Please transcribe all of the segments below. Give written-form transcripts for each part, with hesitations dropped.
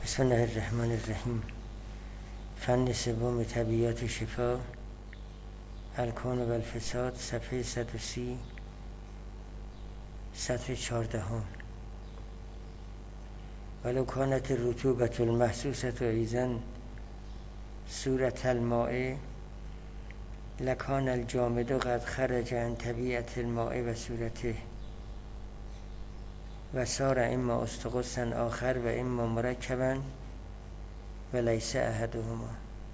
بسم الله الرحمن الرحیم. فن سوم طبیعیات شفا، الکون و الفساد، صفحه 130، سطر 14. ولو کانت الرطوبة المحسوسة ایضا صورة الماء لکان الجامد قد خرج عن طبیعت الماء و صورته و صار اما استقصا آخر و اما مرکبا و لیس احدهما.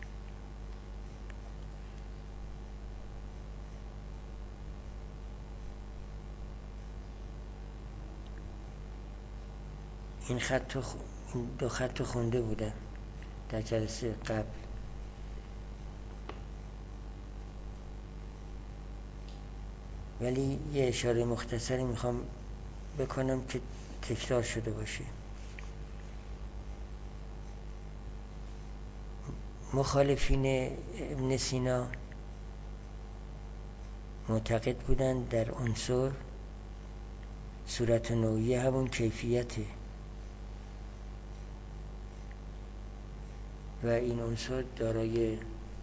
این دو خط خونده بودم در جلسه قبل، ولی یه اشاره مختصری میخوام بکنم که تکرار شده باشه. مخالفین ابن سینا معتقد بودند در عنصر صورت نوعی همون کیفیته و این عنصر دارای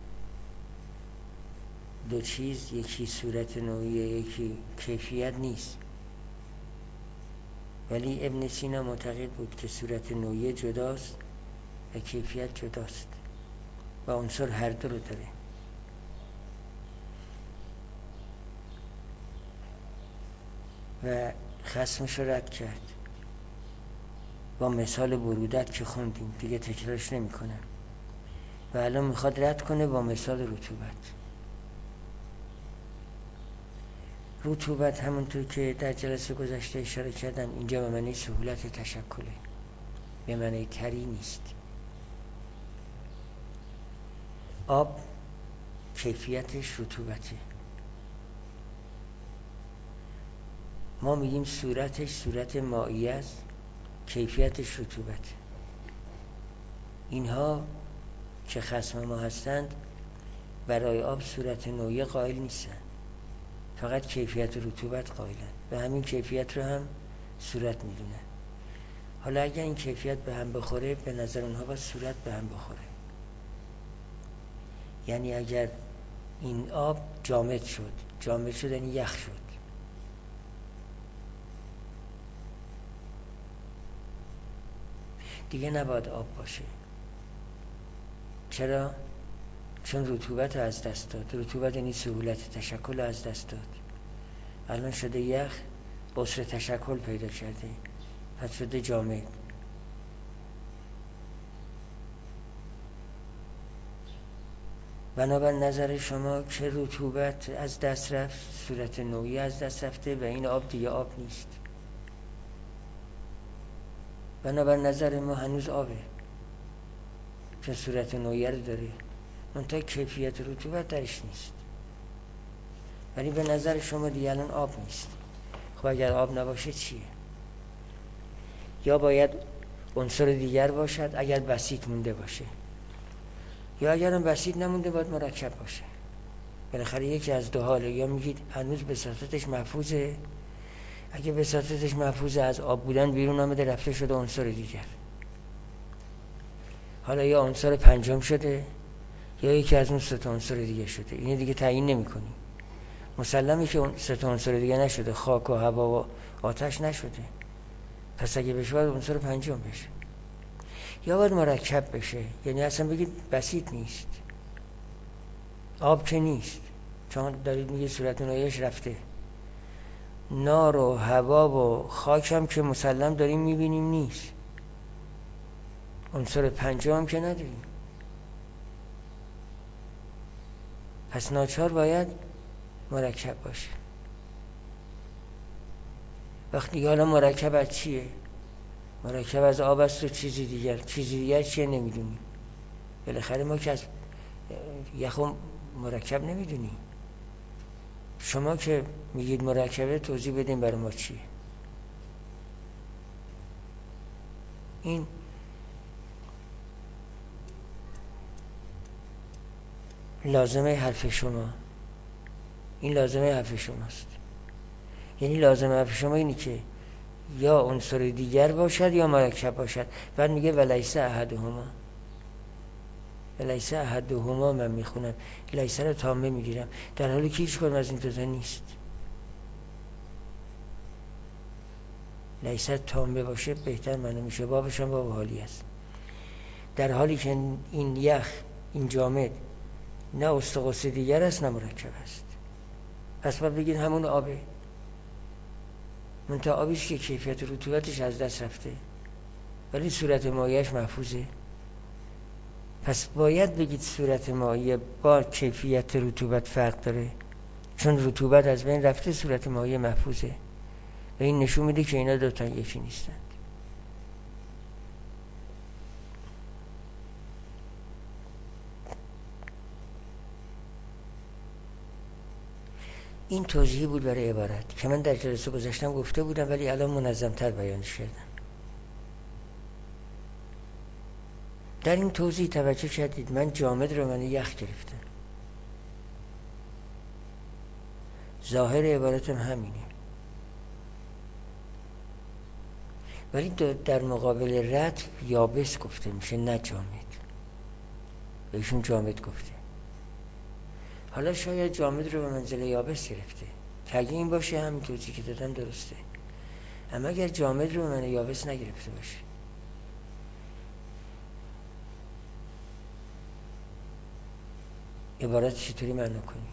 دو چیز، یکی صورت نوعی یکی کیفیت نیست. ولی ابن سینا معتقد بود که صورت نوعی جداست و کیفیت جداست و عنصر هر دو رو داره. و خصمش رو رد کرد با مثال برودت که خوندیم، دیگه تکرارش نمی کنم. و الان میخواد رد کنه با مثال رطوبت. رطوبت همونطور که در جلسه گذشته اشاره کردم اینجا به معنی سهولت تشکله، به معنی تری نیست. آب کیفیتش رطوبته، ما میگیم صورتش صورت مائی است، کیفیتش رطوبته. اینها که خصم ما هستند برای آب صورت نوعی قائل نیستن، فقط کیفیت رطوبت قائلن و همین کیفیت رو هم صورت میدونن. حالا اگر این کیفیت به هم بخوره، به نظر اونها باید صورت به هم بخوره. یعنی اگر این آب جامد شد یعنی یخ شد، دیگه نباید آب باشه. چرا؟ چون رطوبت رو از دست داد. رطوبت یعنی سهولت تشکل رو از دست داد. الان شده یخ، قصر تشکل پیدا کرده، پس شده جامد. بنابر نظر شما که رطوبت از دست رفت، صورت نوعی از دست رفته و این آب دیگه آب نیست. بنابر نظر ما هنوز آبه چون صورت نوعی رو داره، منتها کیفیت رطوبت درش نیست. ولی به نظر شما دیگه الان آب نیست. خب اگر آب نباشه چیه؟ یا باید عنصر دیگر باشد اگر بسیط مونده باشه، یا اگر هم بسیط نمونده باید مرکب باشه. بالاخره یکی از دو حاله. یا میگید هنوز بساطتش محفوظه، اگه بساطتش محفوظه از آب بودن بیرون آمده رفته شده عنصر دیگر، حالا یا عنصر پنجم شده یا یکی از اون سه تا عنصر دیگه شده. اینو دیگه تعیین نمی‌کنی. مسلمه که اون سه تا عنصر دیگه نشده، خاک و هوا و آتش نشده، پس اگه بشه باید عنصر پنجم بشه یا باید مرکب بشه. یعنی اصلا بگید بسیط نیست، آب که نیست، چون دارید میگه صورت نوعیش رفته. نار و هوا و خاک هم که مسلم داریم میبینیم نیست، عنصر پنجم هم که نداریم. پس ناچار باید مرکب باشه. وقتی حالا مرکب از چیه؟ مرکب از آب است و چیزی دیگر چیه نمیدونیم. بالاخره ما که از یخو مرکب نمیدونیم. شما که میگید مرکبه توضیح بدین برای ما چیه. این لازمه حرف شما، این لازمه حرف شماست. یعنی لازمه حرف شما اینی که یا عنصر دیگر باشد یا مرکب باشد. بعد میگه ولیس احدهما، ولیس احدهما من میخونم، لیس رو تامه میگیرم، در حالی که هیچ کدوم از این دوتا نیست. لیس تامه باشه بهتر معنا میشه، بابش هم باب حالی است. در حالی که این یخ، این جامد نه استقاس دیگر است نه مرکب است. پس باید بگید همون آبه، منتها آبیش که کیفیت رطوبتش از دست رفته ولی صورت مایعش محفوظه. پس باید بگید صورت مایع با کیفیت رطوبت فرق داره، چون رطوبت از بین رفته، صورت مایع محفوظه و این نشون میده که اینا دوتا یکی نیستند. این توضیحی بود برای عبارت که من در جلسه گذاشتم گفته بودم ولی الان منظم‌تر بیانش کردم. در این توضیح توجه کردید من جامد رو من یخ گرفتم، ظاهر عبارتم همینه، ولی در مقابل رطب یابس گفته میشه نه جامد، بهشون جامد گفته. حالا شاید جامد رو به منزله یابس گرفته که اگه این باشه همین توضیحی که دادم درسته، اما اگر جامد رو به منزله یابس نگرفته باشه عبارت چطوری معنا کنیم؟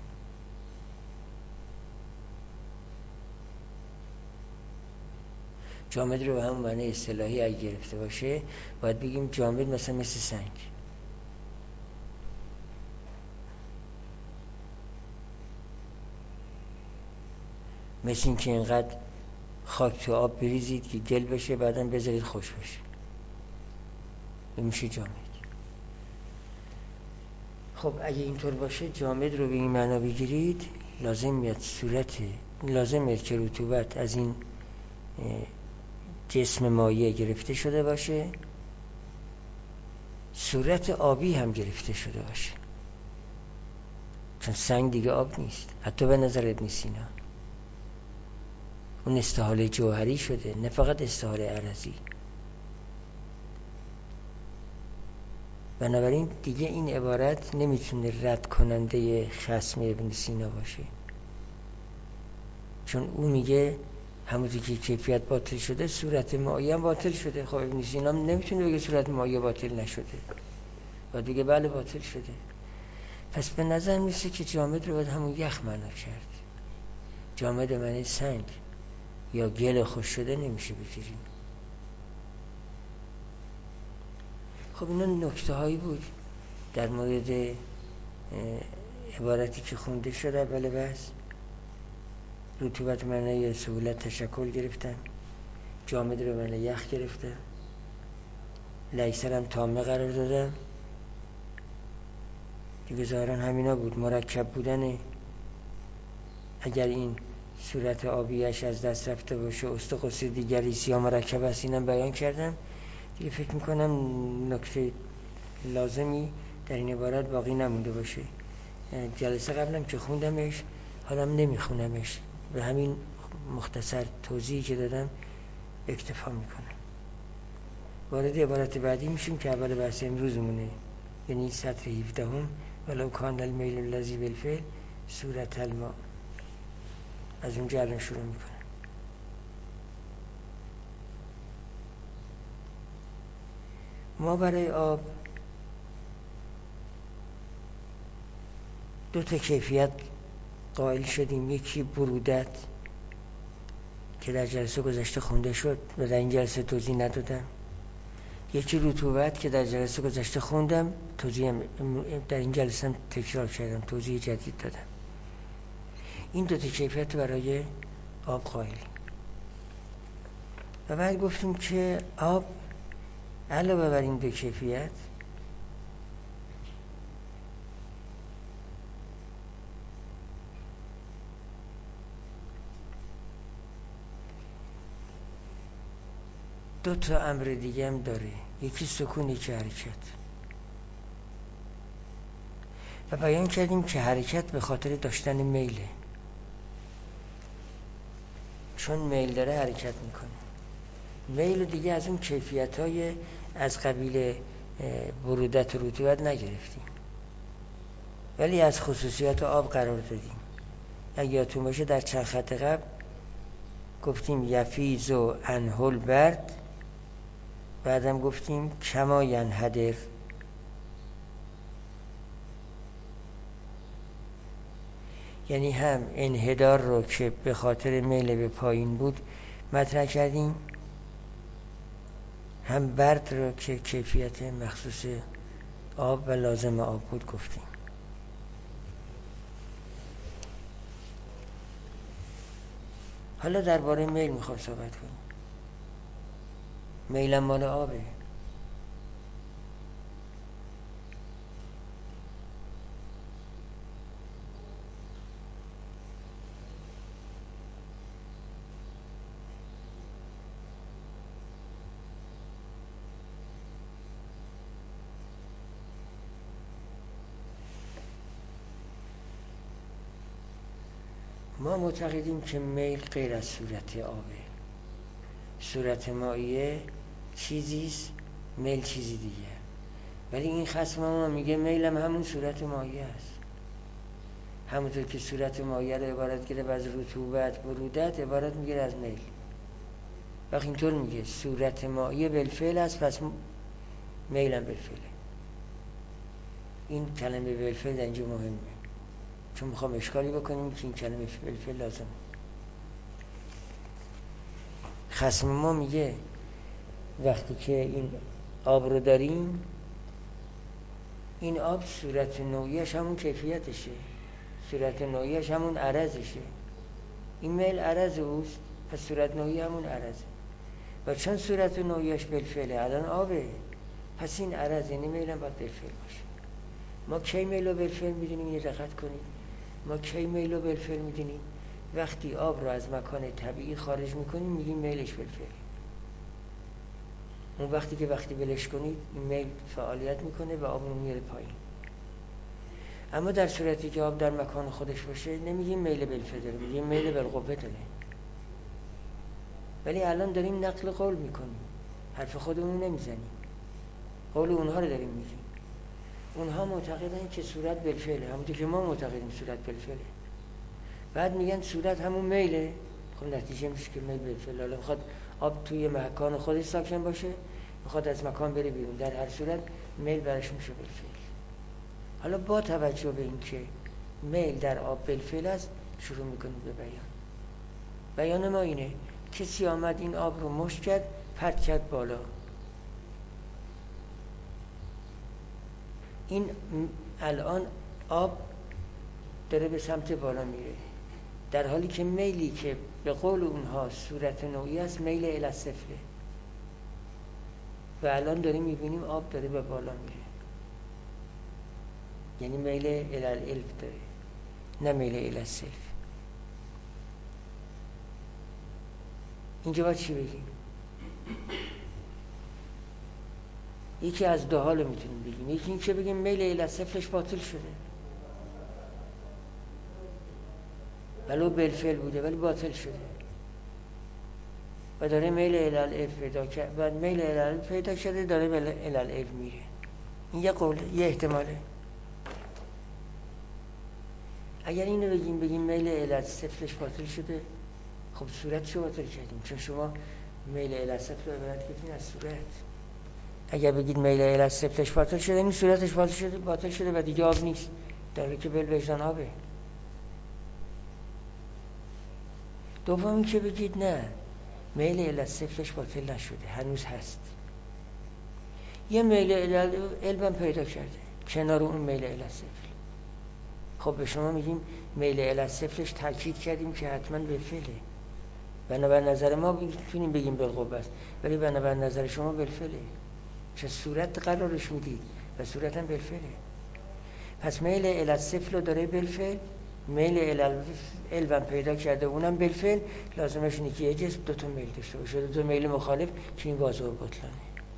جامد رو به همون معنی اصطلاحی اگه گرفته باشه باید بگیم جامد مثلا مثل سنگ، مثل این که اینقدر خاک تو آب بریزید که گل بشه بعدم بذارید خوش بشه، این میشه جامد. خب اگه اینطور باشه جامد رو به این معنا بگیرید لازم میاد که رطوبت از این جسم مایع گرفته شده باشه، صورت آبی هم گرفته شده باشه، چون سنگ دیگه آب نیست حتی به نظر ابن سینا، اون استحاله جوهری شده نه فقط استحاله عرضی. بنابراین دیگه این عبارت نمیتونه رد کننده خصم ابن سینا باشه، چون او میگه همونطور که کیفیت باطل شده صورت مایع هم باطل شده. خب ابن سینا نمیتونه بگه صورت مایع باطل نشده، باید بگه بله باطل شده. پس به نظر میسه که جامد رو باید همون یخ معنا کرد، جامد معنی سنگ یا گل خوش شده نمیشه بگیریم. خب اینا نکته هایی بود در مورد عبارتی که خونده شد. اول بس رطوبت معنی سهولت تشکل گرفتن، جامد رو معنی یخ گرفتن، لیسر هم تامه قرار دادم دیگه ظاهرا همینا بود. مرکب بودن اگر این صورت آبیش از دست رفته باشه استقاس دیگری یا مرکب است اینم بیان کردم دیگه. فکر میکنم نکته لازمی در این عبارت باقی نمونده باشه. جلسه قبلم که خوندمش حالم نمیخونمش، به همین مختصر توضیحی که دادم اکتفا میکنم. وارد عبارت بعدی میشیم که اول بحث امروزمونه، یعنی سطر 17 ولو کان المیل الذی بالفعل صورت الماء. از اونجا الان شروع میکنم. ما برای آب دو تا کیفیت قائل شدیم، یکی برودت که در جلسه گذشته خونده شد و در این جلسه توضیح ندادم، یکی رطوبت که در جلسه گذشته خوندم توضیح در این جلسه تکرار کردم، توضیح جدید دادم. این دو تا کیفیت برای آب قائلیم و بعد گفتیم که آب علاوه بر این دو کیفیت دو تا امر دیگه هم داره، یکی سکون یکی حرکت. و بیان کردیم که حرکت به خاطر داشتن میله، چون میل داره حرکت میکنه. میل دیگه از اون کیفیت‌های از قبیل برودت و رطوبت نگرفتیم، ولی از خصوصیات آب قرار دادیم. اگه یادتون باشه در چند خط قبل گفتیم یفیض و انهل برد، بعدم گفتیم کما ینحدر. یعنی هم انحدار رو که به خاطر میل به پایین بود مطرح کردیم، هم برد رو که کیفیت مخصوص آب و لازم آب بود گفتیم. حالا درباره میل میخوام صحبت کنیم. میلم مال آبه. ما معتقدیم که میل غیر از صورت آبه. صورت مائیه چیزیست، میل چیزی دیگه. ولی این خصم ما میگه میلم همون صورت مائیه است. همونطور که صورت مائیه رو عبارت گیره از رطوبت، برودت، عبارت میگیره از میل. وقتی اینطور میگه صورت مائیه بالفعل است، پس میلم بالفعله. این کلمه بالفعل در اینجا مهمه، چون میخوام اشکالی بکنیم که این کلمه بالفعل لازمه. خصم ما میگه وقتی که این آب رو داریم، این آب صورت نوعیش همون کیفیتشه، صورت نوعیش همون عرضشه. این میل عرض اوست، پس صورت نوعی همون عرضه. و چون صورت نوعیش بالفعله، الان آبه، پس این عرض یعنی میل هم باید بالفعل باشه. ما کی میل رو بالفعل میدونیم؟ یه دقت کنید. ما کی میل رو بالفعل میدونیم؟ وقتی آب رو از مکان طبیعی خارج میکنیم میگیم میلش بالفعله. اون وقتی که بلش کنید این میل فعالیت میکنه و آب رو میاره پایین. اما در صورتی که آب در مکان خودش باشه نمیگیم میل بالفعل داره، میگیم میل بالقوه داره. ولی الان داریم نقل قول میکنیم، حرف خودمون نمیزنیم، قول اونها رو داریم میگیم. اونها معتقدن که صورت بالفعله، همونطور که ما معتقدیم صورت بالفعله. بعد میگن صورت همون میله. خب نتیجه میشه که میل بالفعله. حالا میخواد آب توی مکان خودش ساکن باشه، میخواد از مکان بره بیرون، در هر صورت میل برش میشه بالفعل. حالا با توجه به این که میل در آب بالفعل است، شروع میکنیم به بیان ما اینه: کسی آمد این آب رو مشت کرد، پرت کرد بالا. این الان آب داره به سمت بالا میره، در حالی که میلی که به قول اونها صورت نوعی است میل الی الصفر. و الان داریم میبینیم آب داره به بالا میره، یعنی میل الی الالف داره، نه میل الی الصفر. اینجا باید چی بگیم؟ یکی از دو حال میتونیم بگیم. یکی این که بگیم میل الی الصفرش باطل شده، ولو بالفعل بوده ولی باطل شده و داره میل الی الالف پیدا کرد، بعد میل الی الالف پیدا شده داره به الی الالف میره. این یه قول، یه احتماله. اگر اینو بگیم میل الی الصفرش باطل شده، خب صورتشو باطل کردیم، چون شما میل الی الصفر رو عبارت کردین از صورت. اگر بگید میل الی الصفرش باطل شده، این صورتش باطل شده و دیگه آب نیست، داره که بالوجدان آبه. دومی که بگید نه، میل الی الصفرش باطل نشده، هنوز هست، یه میل الی الالف پیدا کرده کنار اون میل الی الصفر. خب به شما میگیم میل الی الصفرش تاکید کردیم که حتما بالفعله. بنابر نظر ما میتونیم بگیم بالقوه است، ولی بنابر نظر شما بالفعله، چه صورت قرارش میدید و صورت هم بالفعله. پس میل الی الصفر رو داره بالفعل، میل الی الالف پیدا کرده اونم بالفعل. لازمش اینه که یه جسم دو تا میل داشته باشه، دو تا میل مخالف، که این واضح و بطلانه.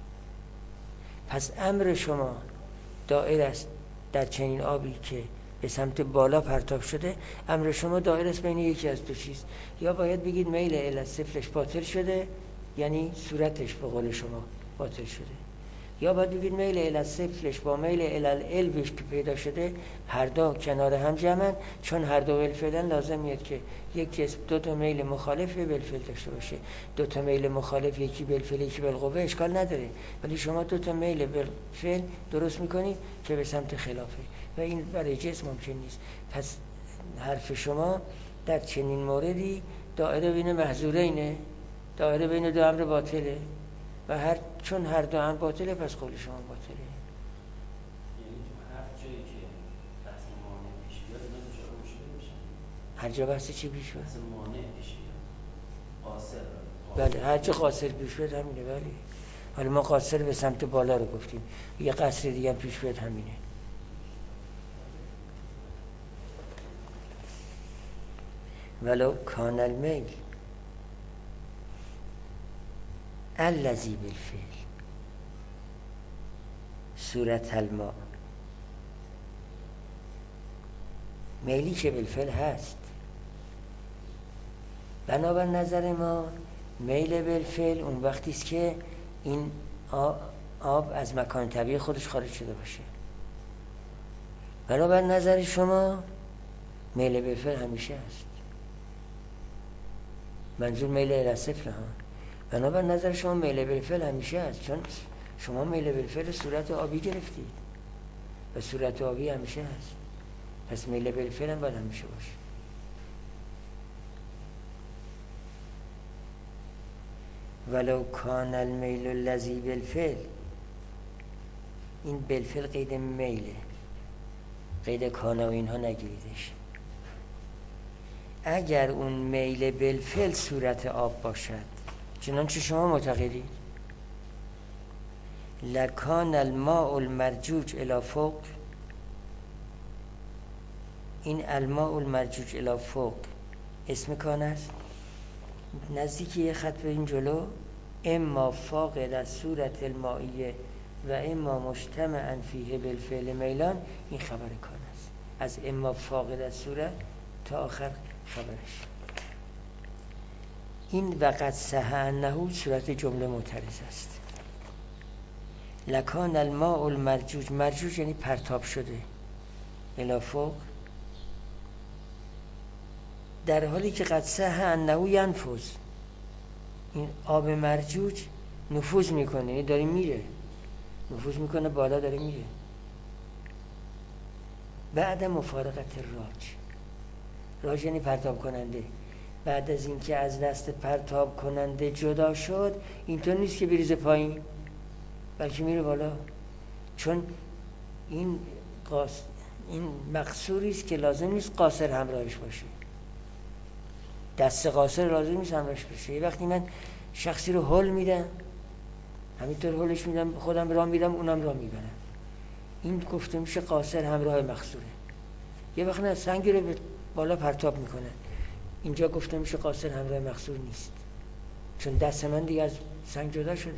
پس امر شما دائر است در چنین آبی که به سمت بالا پرتاب شده، امر شما دائر است بین یکی از دو چیز. یا باید بگید میل الی الصفرش باطل شده یعنی صورتش به قول شما باطل شده. یا باید بگید میل الاسفلش با میل الالبش که پیدا شده هر دو کنار هم جمعن، چون هر دو بالفعلن لازم میاد که یک جسم دو تا میل مخالف بالفعل داشته باشه. دو تا میل مخالف، یکی بالفعل یکی بالقوه، اشکال نداره، ولی شما دو تا میل بالفعل درست میکنید که به سمت خلافه و این برای جسم ممکن نیست. پس حرف شما در چنین موردی دایره بین محظورینه، دایره بین دو امر باطله و چون هر دو هم باطله پس قول شما باطله. یعنی تو هر جایی که بحث مانع پیش بیاد اینا دچار مشکل میشن. هر جا بحث چی پیش بیاد؟ بحث مانع پیش بیاد. قاصر. بله هر جا قاصر پیش بیاد همینه. بله حالا ما قاصر به سمت بالا رو گفتیم، یه قصر دیگه پیش بیاد همینه. ولو کان المیل الذی بالفعل صورت الماء، میلی که بالفعل هست، بنابر نظر ما میل بالفعل اون وقتی است که این آب از مکان طبیعی خودش خارج شده باشه. بنابر نظر شما میل بالفعل همیشه هست، منظور میل الاسفل ها. بنابر نظر شما میل بالفعل همیشه هست، چون شما میل بالفعل صورت آبی گرفتید و صورت آبی همیشه هست، پس میل بالفعل هم باید همیشه باشه. ولو کان المیل الذی بالفعل، این بالفعل قید میله، قید کان و اینها نگیریدش. اگر اون میل بالفعل صورت آب باشد چنانچه شما معتقدید، لکان الماء المرجوج الی فوق، این الماء المرجوج الی فوق اسم کان است، نزدیک یه خط به این جلو، اما فاقد از صورت المائیه و اما مجتمعا فیه بالفعل میلان، این خبر کان است. از اما فاقد از صورت تا آخر خبرش. این وقت صح انه صورت جمله معترض است. لکان الماء المرجوج، مرجوج یعنی پرتاب شده، الی فوق، در حالی که قد صح انه ینفذ، این آب مرجوج نفوذ میکنه، یعنی داره میره، نفوذ میکنه بالا، داره میره. بعد مفارقت راج یعنی پرتاب کننده، بعد از اینکه از دست پرتاب کننده جدا شد، اینطور نیست که بریزه پایین، بلکه میره بالا، چون این مقصوری است که لازم نیست قاصر همراهش باشه. دست قاصر لازم نیست همراهش باشه. یه وقتی من شخصی رو هول میدم، همینطور هولش میدم، خودم راه میدم اونم راه میبرم، این گفته میشه قاصر همراه مقصوره. یه وقت نه، سنگی رو به بالا پرتاب میکنه، اینجا گفته میشه قاصر همراه مقصور نیست، چون دست من دیگه از سنگ جدا شده.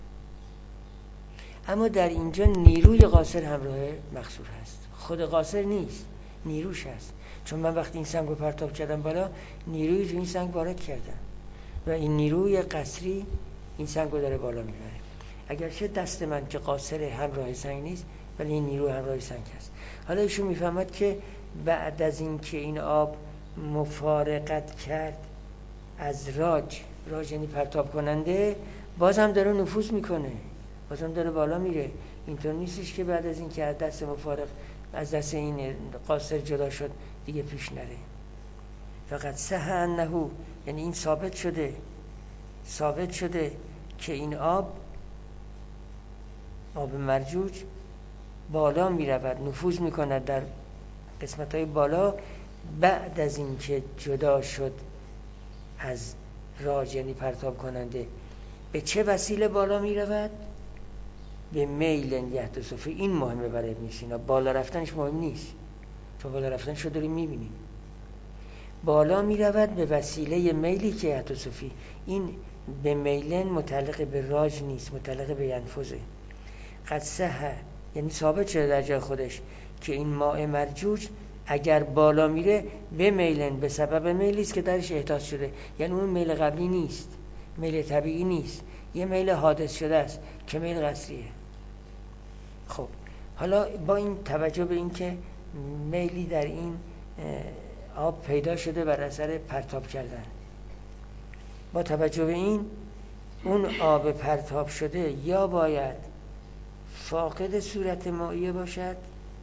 اما در اینجا نیروی قاصر همراه مقصور هست، خود قاصر نیست، نیروش هست. چون من وقتی این سنگ رو پرتاب کردم بالا، نیروی رو این سنگ وارد کردم و این نیروی قصری این سنگ رو داره بالا میبره. اگرچه دست من که قاصر همراه سنگ نیست، ولی این نیروی همراه سنگ هست. حالا ایشون میفهمد که بعد از این که این آب مفارقت کرد از راج یعنی پرتاب کننده، بازم داره نفوذ میکنه، بازم داره بالا میره. اینطور نیستش که بعد از این که از دست این قاصر جدا شد دیگه پیش نره. فقط صح انه، یعنی این ثابت شده که این آب مرجوج بالا میرود، نفوذ میکند در قسمت‌های بالا، بعد از این که جدا شد از راج یعنی پرتاب کننده. به چه وسیله بالا میرود؟ به میل یحدث فی. این مهمه برای ابن سینا، بالا رفتنش مهم نیست، چون بالا رفتنش رو داریم میبینیم. بالا میرود به وسیله میلی که یحدث فی، این به میلن متعلق به راج نیست، متعلق به ینفذه. قد صح، یعنی ثابت شده در جای خودش که این ماء مرجوج اگر بالا میره به میلن، به سبب میلی است که درش احداث شده، یعنی اون میل قبلی نیست، میل طبیعی نیست، یه میل حادث شده است که میل قصریه. خب حالا با این توجه به اینکه میلی در این آب پیدا شده بر اثر پرتاب کردن، با توجه به این اون آب پرتاب شده یا باید فاقد صورت مائیه باشد،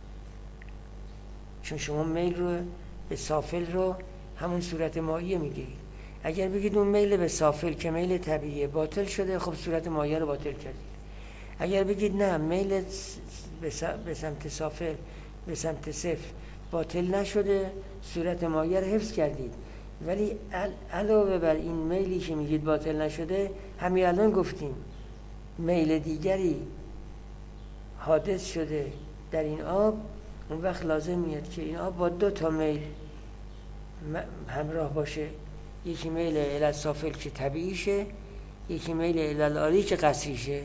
چون شما میل رو به سافل رو همون صورت مائیه میگیرید. اگر بگید اون میل به سافل که میل طبیعی باطل شده، خب صورت مائیه رو باطل کردید. اگر بگید نه، میل به سمت سافل به سمت صفر باطل نشده، صورت مائیه رو حفظ کردید. ولی علاوه بر این میلی که میگید باطل نشده، همین الان گفتیم میل دیگری حادث شده در این آب، اون وقت لازم میاد که این آب با 2 تا میل همراه باشه، یکی میل الی سافل که طبیعیشه، یکی میل الی العالی که قصریشه.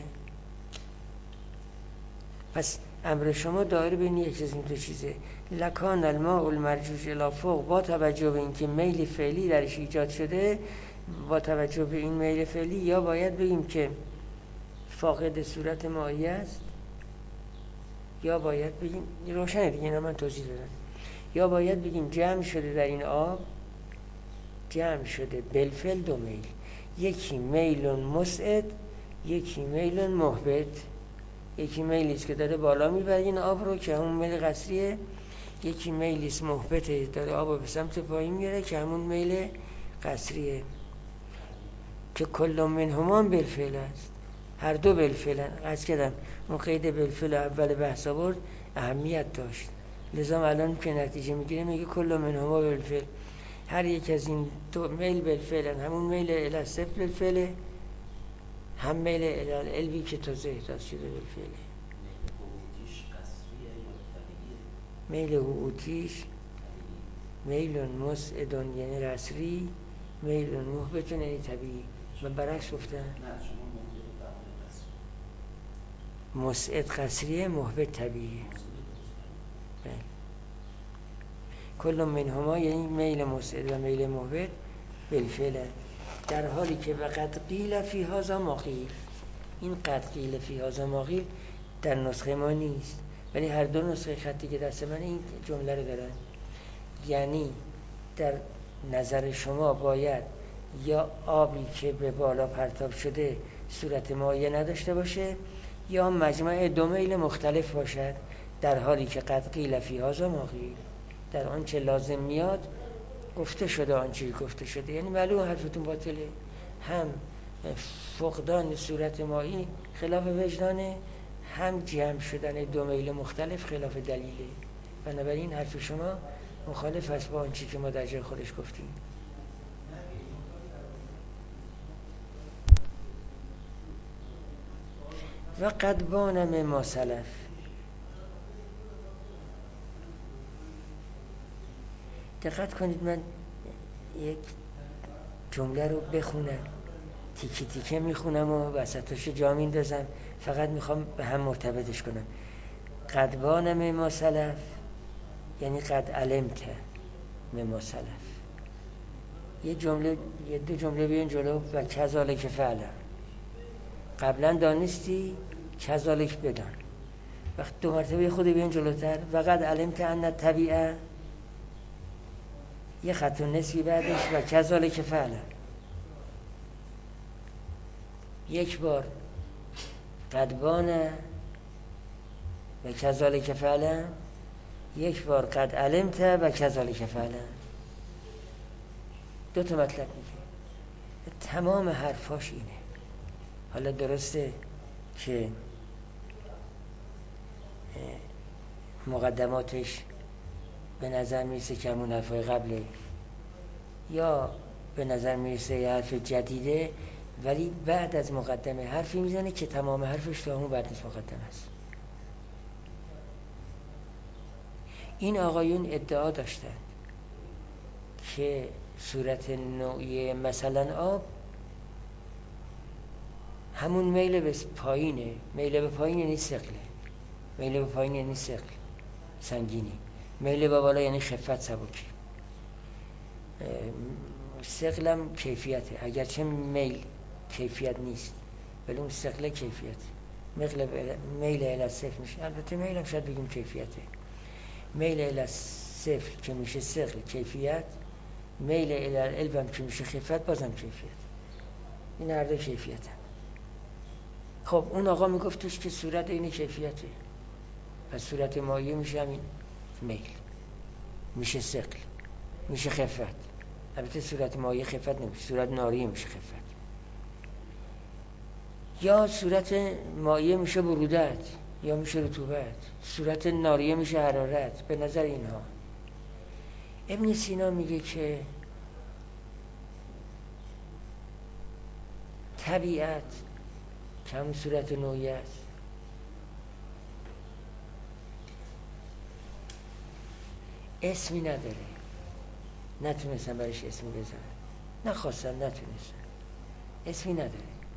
پس امر شما دایر بین یک چیز این 2 چیزه. لکان الماء المرجوج الی فوق، با توجه به اینکه میل فعلی درش ایجاد شده، با توجه به این میل فعلی یا باید بگیم که فاقد صورت مائیه است، یا باید بگیم روشنه دیگه، اینا من توضیح دادم، یا باید بگیم جمع شده در این آب، جمع شده بالفعل 2 میل، یکی میل مسعد، یکی میل محبط. یکی میلی است که داره بالا میبره این آب رو که همون میل قصریه، یکی میلی است محبطه داره آب رو به سمت پایین میاره که همون میل قصریه، که کل منهما بالفعل است، هر 2 بالفعلن. از کردم اون قید بالفعل اول بحث آورد اهمیت داشت، لذا الان که نتیجه میگیره میگه کل منهما بالفعل، هر یک از این 2 میل بالفعلن، همون میل الی صفر بالفعل، هم میل الی العلوی که تازه احداث شده بالفعل. میل حقوقیش میل مسعدون یعنی قصری، میل محبتون یعنی طبیعی. من برعکس گفتم، مسعد قصریه، محبت طبیعیه. کل منهما یعنی میل مسعد و میل محبت بالفعل، در حالی که وقد قیل فی هذا ما قیل، این قد قیل فی هذا ما قیل در نسخه ما نیست، ولی هر 2 نسخه خطی که دست من این جمله رو دارن. یعنی در نظر شما باید یا آبی که به بالا پرتاب شده صورت مائیه نداشته باشه، یا مجمع 2 میل مختلف باشد، در حالی که قد قیل فی هذا ما قیل، در آنچه لازم میاد گفته شده آنچه گفته شده. یعنی معلوم حرفتون باطله، هم فقدان صورت مایی خلاف وجدانه، هم جمع شدن 2 میل مختلف خلاف دلیله. بنابراین حرف شما مخالف است با آنچه که ما در جای خودش گفتیم. و قد بان مما سلف، دقت کنید من یک جمله رو بخونم، تیکه تیکه میخونم و وسطش جا میندازم، فقط میخوام به هم مرتبطش کنم. قد بان مما سلف یعنی قد علمت مما سلف. یه 2 جمله بیان جلو، و کذالک فعلا، قبلا دانستی کذالک بدان. وقت 2 مرتبه خود بیان جلوتر، و قد علمت ان الطبیعه، یه خط و نصفی بعدش و کذالک فعلا. 1 بار قد بانه و کذالک فعلا، 1 بار قد علمت و کذالک فعلا. 2 تا مطلب میگه، تمام حرفاش اینه. حالا درسته که مقدماتش به نظر میرسه که همون حرفای قبله، یا به نظر میرسه یه حرف جدیده، ولی بعد از مقدمه حرفی میزنه که تمام حرفش تو همون بعد از مقدمه است. این آقایون ادعا داشتن که صورت نوعی مثلا آب همون میل به پایینه. میل به پایین یعنی ثقله، میل به پایین یعنی ثقل سنگینی، میل به بالا یعنی خفت سبکی. ثقلم کیفیته، اگرچه میل کیفیت نیست، ولی اون ثقل کیفیت. میل الی صفر میشه، البته میل هم شاید بگیم کیفیته. میل الی صفر که میشه ثقل کیفیت، میل الی العلم که میشه خفت بازم کیفیت. این هر دو کیفیت هم. خب اون آقا میگفتش که صورت این کیفیته، پس صورت مایه میشه همین میل، میشه ثقل، میشه خفت. البته صورت مایه خفت نمیشه، صورت ناریه میشه خفت. یا صورت مایه میشه برودت یا میشه رطوبت، صورت ناریه میشه حرارت. به نظر اینها ابن سینا میگه که طبیعت که همون صورت نوعی است، اسمی نداره، نتونستن برش اسمی بذارن، نخواستن، نتونستن، اسمی نداره.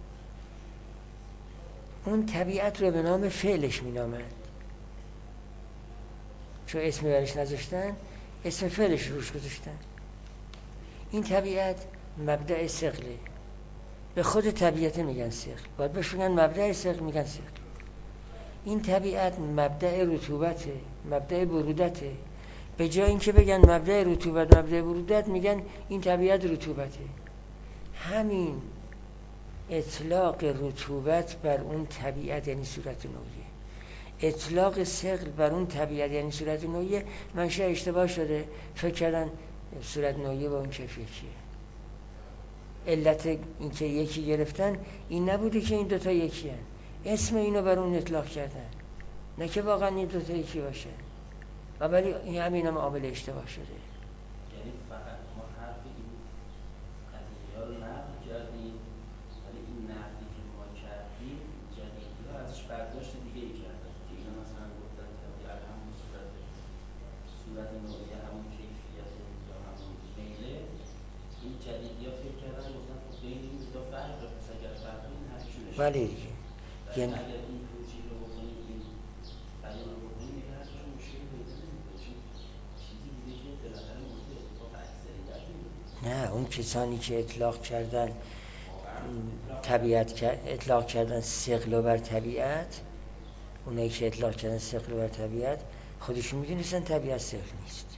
اون طبیعت رو به نام فعلش مینامند، چون اسمی برش نذاشتن اسم فعلش روش گذاشتن. این طبیعت مبدأ ثقله، به خود طبیعت میگن ثقل، باید بهش بگن مبدأ ثقل، میگن ثقل. این طبیعت مبدأ رطوبته، مبدأ برودته. به جای اینکه بگن مبدأ رطوبت، مبدأ برودت، میگن این طبیعت رطوبته. همین اطلاق رطوبت بر اون طبیعت یعنی صورت نوعیه، اطلاق ثقل بر اون طبیعت یعنی صورت نوعیه. منشأ اشتباه شده، فکر کردن صورت نوعیه با اون کیفیه کیه. علت این که یکی گرفتن این نبوده که این دوتا یکی هن. اسم اینو بر اون اطلاق کردن، نه که واقعا این دوتا یکی باشه، و ولی این همین هم قابل اشتباه شده. یعنی فقط ما حرف این قضیه ها رو نقل کردیم، ولی این نقلی که ما کردیم جدیدی ها ازش برداشت دیگه ای کردن که اینا مثلا گفتن طبیعت همون صورت نوعیه همون کیفیت یا همون میله. این جدیدی ها فکر کردن گفتن خب بین این دو فرق داره، پس اگر فرق این حرفشون اشتباه. ولی دیگه یعنی اگر این توجیه رو بکنیم، این بیان رو بکنیم، دیگه حرفشون مشکلی پیدا نمیکنه، چون چیزی بوده که بالاخره مورد اتفاق اکثریت میده. نه، اون کسانی که اطلاق کردن طبیعت، اطلاق کردن ثقل بر طبیعت، اونایی که اطلاق کردن ثقل بر طبیعت خودشون میدونستن طبیعت ثقل نیست،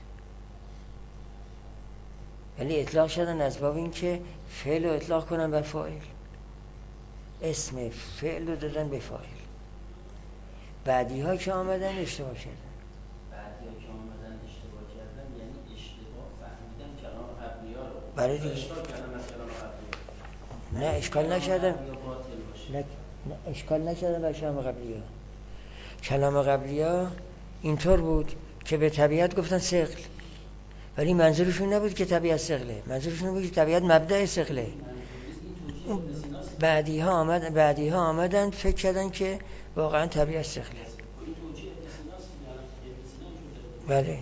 یعنی اطلاق کردن از باب این که فعل رو اطلاق کنن بر فاعل، اسم فعل رو دادن به فاعل. بعدی ها که آمدن اشتباه کردن. بعدی ها که آمدن اشتباه کردن یعنی اشتباه فهمیدن کلام قبلی ها رو. برای دیگه اشکال کردن از کلام قبلی ها. نه اشکال نکردن، نه اشکال نکردن بر کلام قبلی ها. کلام قبلی ها اینطور بود که به طبیعت گفتن ثقل، ولی منظورشون نبود که طبیعت ثقله، منظورشون بود که طبیعت مبدأ ثقله. بعدی ها آمدن فکر کردن که واقعا طبیعت ثقله. بله.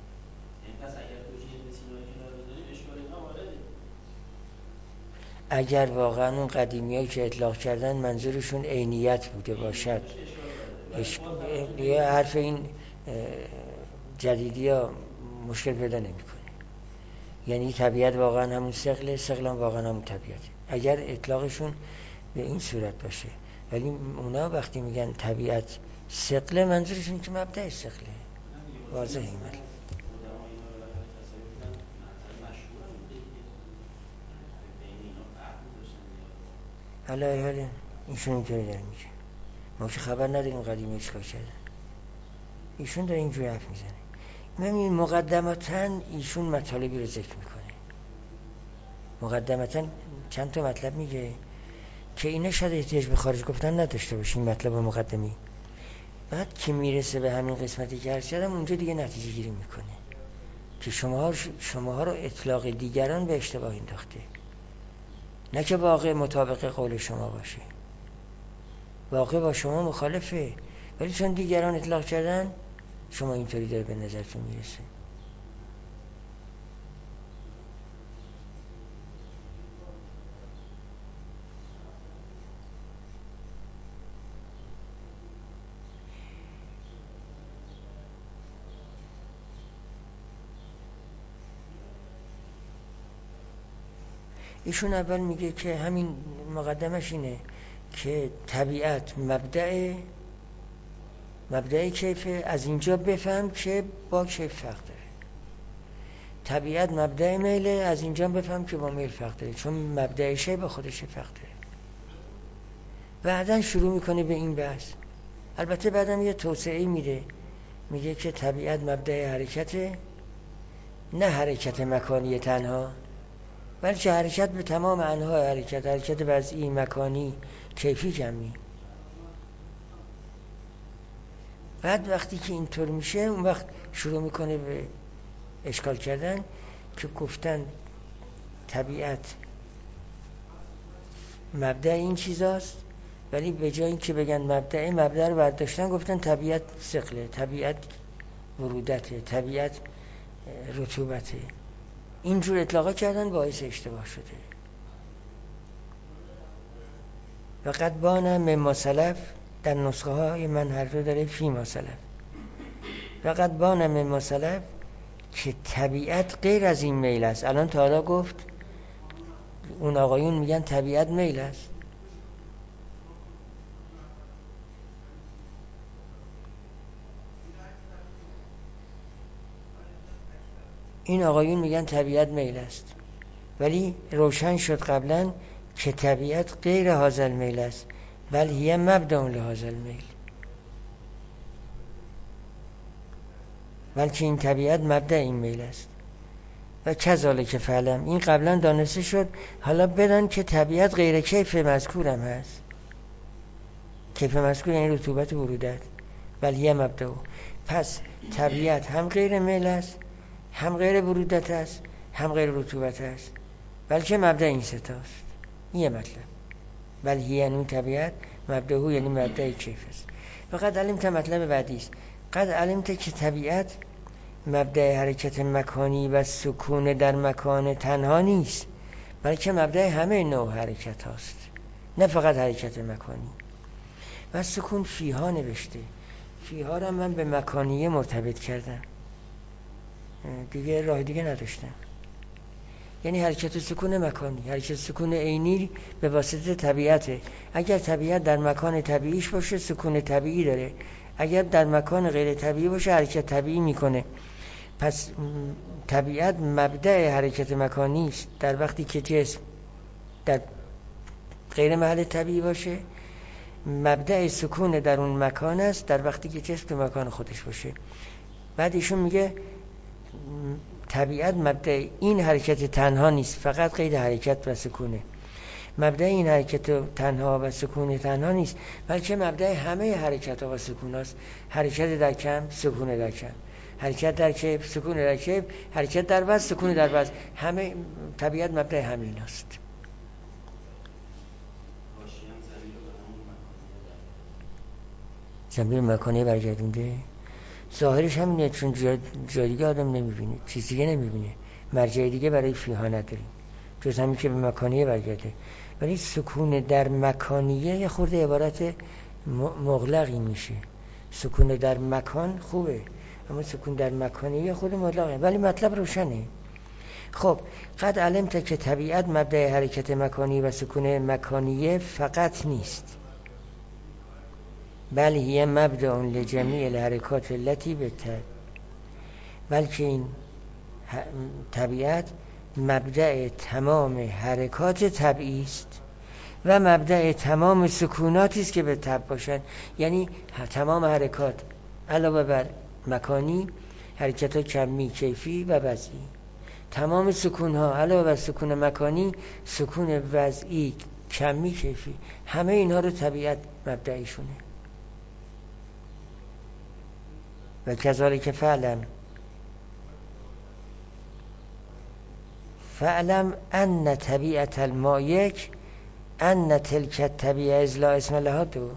اگر واقعا اون قدیمیایی که اطلاق کردن منظورشون عینیت بوده باشد، یه حرف این جدیدی ها مشکل پیدا نمی کنه. یعنی طبیعت واقعا همون ثقله، ثقل هم واقعا همون طبیعته، اگر اطلاقشون به این صورت باشه. ولی اونا وقتی میگن طبیعت ثقله منظورشون که مبدأ ثقله، واضحه این ولی حالا ایشون اینطوری داره میگه، ما که خبر نداریم قدیمی چیکار کردن، ایشون داره اینجوری حرف میزنه. من مقدمتاً ایشون مطالبی رو ذکر میکنه، مقدمتاً چند تا مطلب میگه که اینا شاید احتیاج به خارج گفتن نداشته باشه، این مطلب مقدمی. بعد که میرسه به همین قسمتی که عرض کردم اونجا دیگه نتیجه گیری میکنه که شماها رو اطلاق دیگران به اشتباه انداخته، نه که واقع مطابق قول شما باشه، واقع با شما مخالفه، ولی چون دیگران اطلاق کردن شما اینطوری داره به نظرتون میرسه. ایشون اول میگه که همین مقدمش اینه که طبیعت مبدأ کیفه، از اینجا بفهم که با کیف فرق داره. طبیعت مبدأ میله، از اینجا بفهم که با میل فرق داره، چون مبدأ شی با خودش فرق داره. بعدن شروع میکنه به این بحث. البته بعدم یه توسعه میده، میگه که طبیعت مبدأ حرکته، نه حرکت مکانی تنها، بلکه حرکت به تمام انواع حرکت وضعی، مکانی، کیفی، جمعی. بعد وقتی که اینطور میشه، اون وقت شروع میکنه به اشکال کردن که گفتن طبیعت مبدأ این چیزاست، ولی به جای این که بگن مبدأ رو برداشتن گفتن طبیعت ثقله، طبیعت ورودته، طبیعت رطوبته. اینجور اطلاقا کردن، باعث اشتباه شده. و قد بان مما سلف، در نسخه های من هر دو داره فی ما سلف. و قد بان مما سلف که طبیعت غیر از این میل است. الان تا حالا گفت اون آقایون میگن طبیعت میل است، این آقایون میگن طبیعت میل است، ولی روشن شد قبلا که طبیعت غیر هذا میل است، بل هی مبدأ لهذا میل، بلکه این طبیعت مبدأ این میل است. و کذالک فعلم، این قبلا دانسته شد، حالا بدان که طبیعت غیر کیف مذکورم هست. کیف مذکور یعنی رطوبت ورودت، بل هی مبدأ. پس طبیعت هم غیر میل است، هم غیر ورودت است، هم غیر رطوبت است، بلکه مبدأ این ستاست. این یه مطلب. بل هی یعنی طبیعت، مبدأ یعنی مبدأ کیف است. و قد علمت مطلب بعدی است. قد علمت که طبیعت مبدأ حرکت مکانی و سکون در مکان تنها نیست، بلکه مبدأ همه نوع حرکت هاست، نه فقط حرکت مکانی. و سکون فیها نوشته، فیها را من به مکانیه مرتبط کردم، دیگه راه دیگه نداشتم. یعنی حرکت سکون مکانی، حرکت سکون عینی به واسطه طبیعته. اگر طبیعت در مکان طبیعیش باشه سکون طبیعی داره، اگر در مکان غیر طبیعی باشه حرکت طبیعی میکنه. پس طبیعت مبدأ حرکت مکانی است در وقتی که جسم در غیر محل طبیعی باشه، مبدأ سکون در اون مکان است در وقتی که جسم تو مکان خودش باشه. بعد ایشون میگه طبیعت مبدأ این حرکت تنها نیست، فقط قید حرکت و سکونه. مبدأ این حرکت تنها و سکون تنها نیست، بلکه مبدأ همه حرکت ها و سکون هاست. حرکت در کم، سکون در کم، حرکت در کیف، سکون در کیف، حرکت در وزن، سکون در وزن. همه طبیعت مبدأ همین هست. زمین مکانی برگردونده، ظاهرش همینه، چون جای دیگه آدم نمیبینه، چیز دیگه نمیبینه، مرجع دیگه برای فیها نداریم جز همین که به مکانیه برگرده. ولی سکون در مکانیه یه خورده عبارت مغلقی میشه. سکون در مکان خوبه، اما سکون در مکانیه خود مغلقه، ولی مطلب روشنه. خب قد علمت که طبیعت مبدأ حرکت مکانی و سکون مکانیه فقط نیست، بل هی مبدأ لجمیع الحرکات التي بتر، بلکه این طبیعت مبدأ تمام حرکات طبیعی است و مبدأ تمام سکوناتی است که به طبع باشند. یعنی تمام حرکات علاوه بر مکانی، حرکات کمی، کیفی و وضعی، تمام سکون ها علاوه بر سکون مکانی، سکون وضعی، کمی، کیفی، همه اینها رو طبیعت مبدأیشونه. و کذالک فعلم ان طبیعت الماء یک، ان تلک الطبیعه از لا اسم لها دو.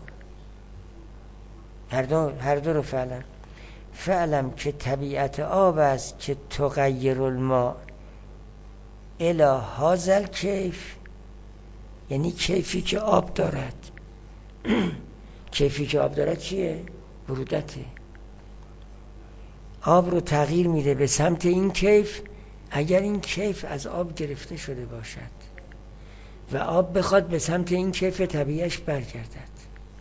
هر دو رو فعلم که طبیعت آب است که تغیر الماء الی هذا الکیف، یعنی کیفی که آب دارد. کیفی که آب دارد چیه؟ ورودته. آب رو تغییر میده به سمت این کیف اگر این کیف از آب گرفته شده باشد. و آب بخواد به سمت این کیف طبیعیش برگردد.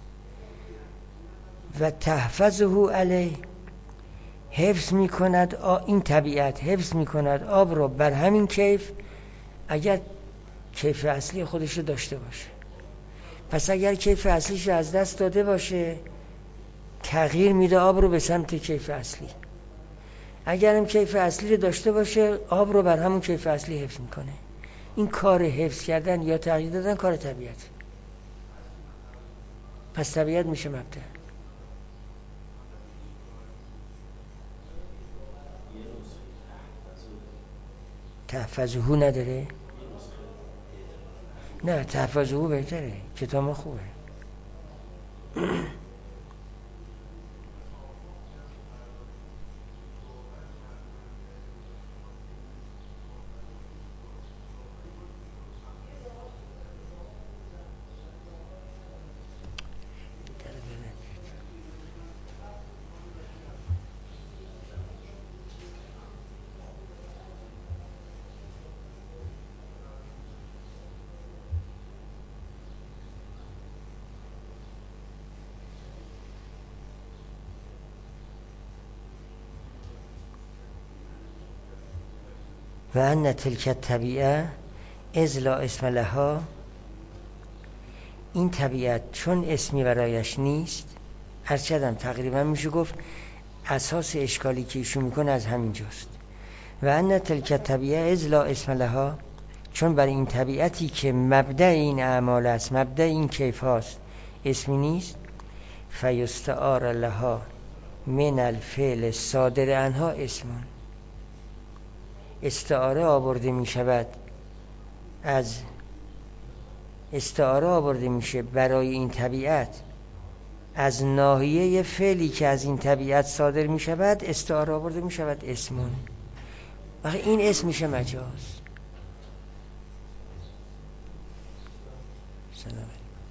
و تحفظه علیه، حفظ میکند این طبیعت، حفظ میکند آب رو بر همین کیف اگر کیف اصلی خودش رو داشته باشه. پس اگر کیف اصلیش رو از دست داده باشه تغییر میده آب رو به سمت کیف اصلی. اگر هم کیف اصلی رو داشته باشه آب رو بر همون کیف اصلی حفظ میکنه. این کار حفظ کردن یا تغییر دادن کار طبیعت. پس طبیعت میشه مبدأ. تحفظه نداره؟ نه تحفظه بهتره، کتاب ما خوبه. و ان تلک الطبیعه اذ لا اسم لها، این طبیعت چون اسمی برایش نیست. هرچندم تقریبا میشه گفت اساس اشکالی که ایشون میکنه از همین جاست. و ان تلک الطبیعه اذ لا اسم لها، چون برای این طبیعتی که مبدأ این اعمال است، مبدأ این کیف هاست، اسمی نیست. فیستعار لها من الفعل صادر عنها اسمون، استعاره آورده می شود، از استعاره آورده میشه برای این طبیعت از ناحیه فعلی که از این طبیعت صادر می شود، استعاره آورده می شود اسمون. وقتی این اسم میشه مجاز. سلام.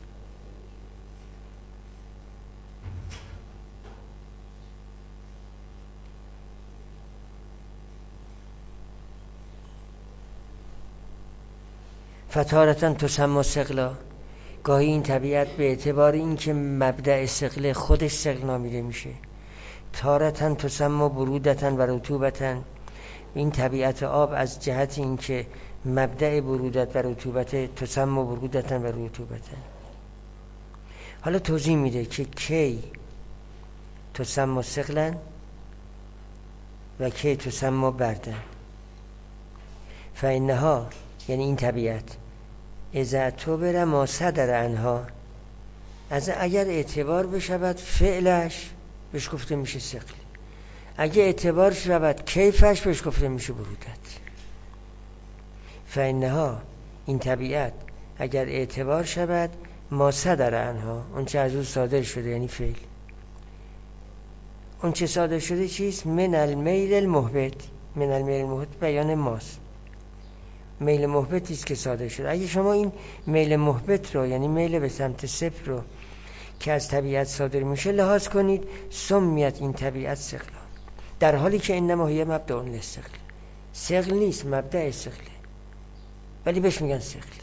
فتارتاً تسمى ثقلا، گاهی این طبیعت به اعتبار این که مبدأ ثقل خودش ثقل نامیده میشه. تارتاً تسمى برودتاً و رطوبتاً، این طبیعت آب از جهت این که مبدأ برودت و رطوبت تسمى برودتاً و رطوبتاً. حالا توضیح میده که کی تسمى ثقلاً و کی تسمى برداً. فإنها، یعنی این طبیعت، اذا اعتبر ما صدر عنها، از اگر اعتبار بشود فعلش بهش گفته میشه ثقل، اگه اعتبار شود کیفش بهش گفته میشه برودت. فإنها، این طبیعت اگر اعتبار شود ما صدر عنها، اون چه از اون صادر شده یعنی فعل، اون چه صادر شده چیست؟ من المیل المحبط. من المیل المحبط بیان ماست، میل محبطی است که صادر شده. اگه شما این میل محبط رو، یعنی میل به سمت صفر رو که از طبیعت صادر میشه لحاظ کنید، سمیت این طبیعت ثقل، در حالی که انما هی مبدأ للثقل، ثقل نیست، مبدأ ثقله، ولی بهش میگن ثقل.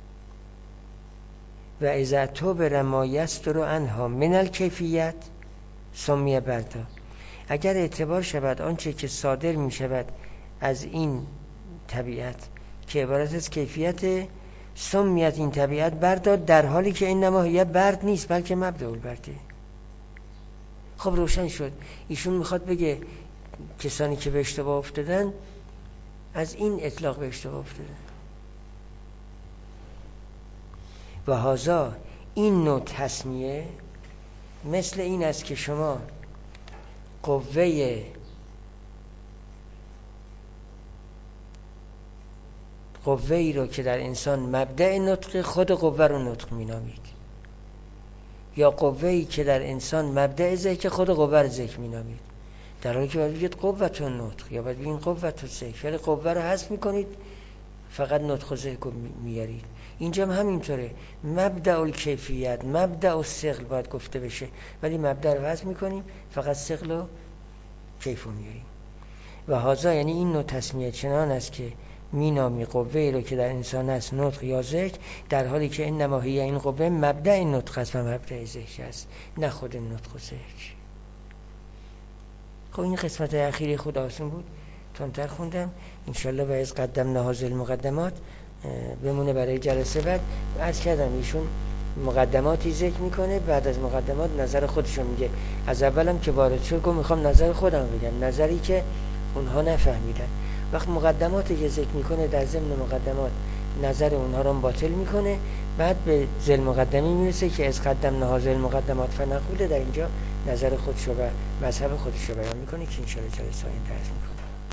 و اذا اعتبر ما یصدر عنها من الکیفیت سمی بردا، اگر اعتبار شود آنچه که صادر میشود از این طبیعت که عبارت از کیفیت، سمیت این طبیعت برداد، در حالی که این نماهیه برد نیست بلکه مبدأ البرده. خب روشن شد. ایشون میخواد بگه کسانی که به اشتباه افتادن از این اطلاق به اشتباه افتادن. و هذا، این نوع تسمیه مثل این است که شما قوه‌ای رو که در انسان مبدأ نطق، خود قوه رو نطق مینامید، یا قوه‌ای که در انسان مبدأ ذکر، خود قوه رو ذکر مینامید، در حالی که باید بگید قوت نطق یا باید بگید قوت ذکر، ولی قوه رو حذف میکنید فقط نطق و ذکر رو میارید. اینجا هم همینطوره، مبدأ الکیفیت، مبدأ الثقل باید گفته بشه، ولی مبدأ رو حذف میکنیم فقط ثقل و کیف رو میاریم. و هذا، یعنی این نوع تسمیه چنان است که مینامی قوه رو که در انسان است نطق یا ذکر، در حالی که انما هی این قوه مبدأ نطق است و مبدأ ذکر است، نه خود نطق و ذکر. خب این قسمت اخیری خود آسون بود، تندتر خوندم. انشالله و از قدمنا هذه المقدمات بمونه برای جلسه بعد. عرض کردم ایشون مقدماتی ذکر میکنه، بعد از مقدمات نظر خودشون میگه. از اولم که وارد شد گفت میخوام نظر خودم بگم، نظری که اونها نفهمیدن. وقت مقدماتی که ذکر میکنه در ضمن مقدمات نظر اونها رو باطل میکنه، بعد به ذل مقدمی میرسه که از قدمنا هذه المقدمات فنقول، در اینجا نظر خودشو و مذهب خودشو بیان میکنه که انشالله جلسه آینده درس میکنه.